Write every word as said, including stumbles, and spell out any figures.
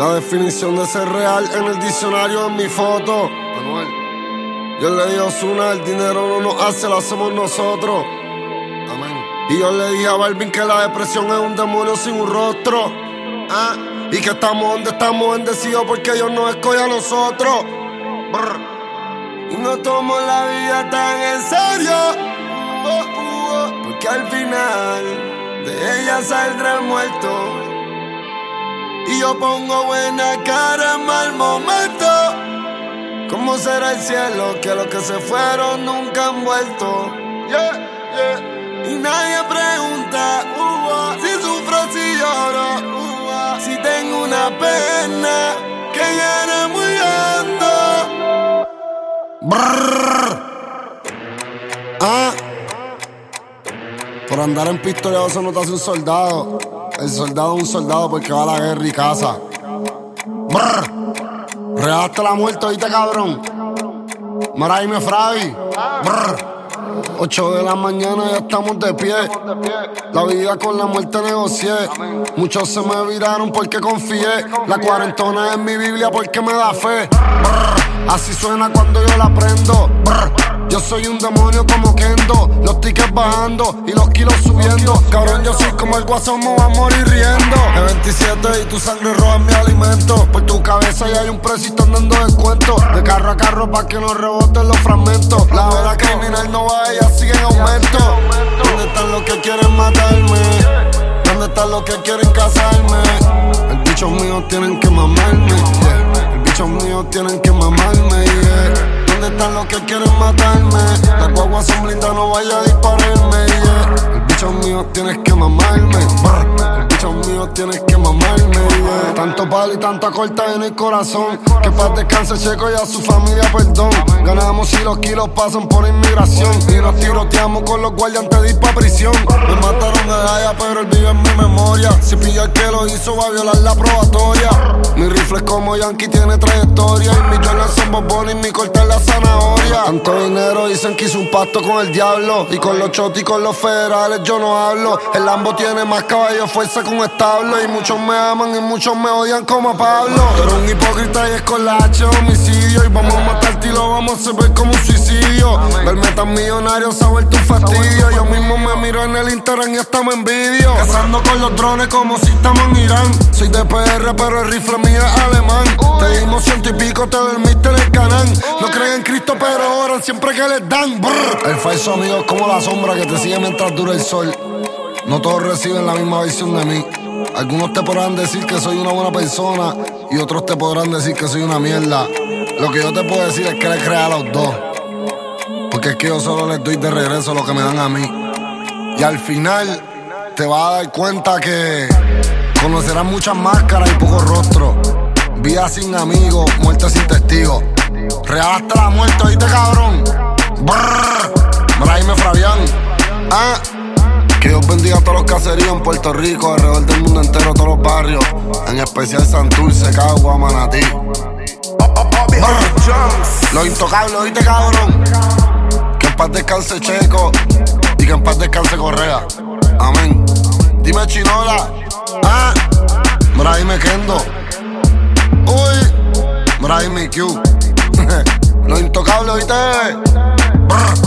La definición de ser real en el diccionario es mi foto. Manuel. Yo le dije a Ozuna, el dinero no nos hace, lo hacemos nosotros. Amén. Y yo le dije a Balvin que la depresión es un demonio sin un rostro. Ah, y que estamos donde estamos bendecidos porque Dios nos escoge a nosotros. Brr. Y no tomo la vida tan en serio. Uh, uh, uh, porque al final de ella saldré muerto. Y yo pongo buena cara en mal momento. ¿Cómo será el cielo? Que los que se fueron nunca han vuelto. Yeah, yeah. Y nadie pregunta uh, uh, si sufro, si lloro, uh, uh, si tengo una pena que viene muy hondo. Brrr. Ah. Por andar en pistola eso no te hace un soldado. El soldado es un soldado porque va a la guerra y caza. Brrr. Regaste la muerte, ¿oíste, cabrón? Maraime Fravi. Brrr. Ocho de la mañana ya estamos de pie. La vida con la muerte negocié. Muchos se me viraron porque confié. La cuarentona es mi Biblia porque me da fe. Brrr. Así suena cuando yo la prendo. Brrr. Yo soy un demonio como Kendo. Los tickets bajando y los kilos subiendo. Cabrón, yo soy como el guasón, me voy a morir riendo. E veintisiete y tu sangre roja mi alimento. Por tu cabeza ya hay un precio y están dando descuento. De carro a carro pa' que no reboten los fragmentos. La hora criminal no va, ella sigue en aumento. ¿Dónde están los que quieren matarme? ¿Dónde están los que quieren casarme? El bicho mío tienen que mamarme, yeah. El bicho mío tienen que mamarme, yeah. ¿Dónde están los que quieren matarme? Las guaguas son blindas, no vaya a dispararme, yeah. El bicho mío tienes que mamarme, brr. El bicho mío tienes que mamarme, yeah. Tanto palo y tanta corta en el corazón. Que paz descanse Checo y a su familia perdón. Ganamos y los kilos pasan por inmigración. Y nos tiroteamos con los guardias antes de ir pa' prisión. Me mataron de allá pero él vive en mi memoria. Si pilla el que lo hizo va a violar la probatoria. Mi rifle es como Yankee, tiene trayectoria. Y mi Jordan son bombones y mi corta es la zanahoria. Tanto dinero dicen que hizo un pacto con el diablo. Y con los chotis y con los federales yo no hablo. El Lambo tiene más caballo, fuerza que un establo. Y muchos me aman y muchos me odian como a Pablo. Tú eres un hipócrita y es con la H homicidio. Y vamos a matarte y lo vamos a hacer ver como un suicidio. Verme tan millonario se ha vuelto un fastidio. Yo mismo me miro en el Instagram y hasta me envidio. Cazando con los drones como si estamos en Irán. Soy de P R pero el rifle mío es alemán. Te dimos ciento y pico, te dormiste en el canal. No creen en Cristo pero oran siempre que les dan. Brr. El falso amigo es como la sombra que te sigue mientras dura el sol. No todos reciben la misma visión de mí. Algunos te podrán decir que soy una buena persona y otros te podrán decir que soy una mierda. Lo que yo te puedo decir es que le crea a los dos, porque es que yo solo les doy de regreso lo que me dan a mí. Y al final te vas a dar cuenta que conocerás muchas máscaras y pocos rostros. Vida sin amigos, muerte sin testigos. Real hasta la muerte, ¿oíste, cabrón? Brrr. Maraime Fabián. Ah. Que Dios bendiga a todos los caseríos en Puerto Rico, alrededor del mundo entero, todos los barrios. En especial Santurce, Cagua, Manatí. Brr. Los intocables, ¿oíste, cabrón? Que en paz descanse Checo y que en paz descanse Correa. Amén. Dime Chinola. Ah. Maraime Kendo. Uy. Maraime Q. Los intocables, ¿oíste? Brr.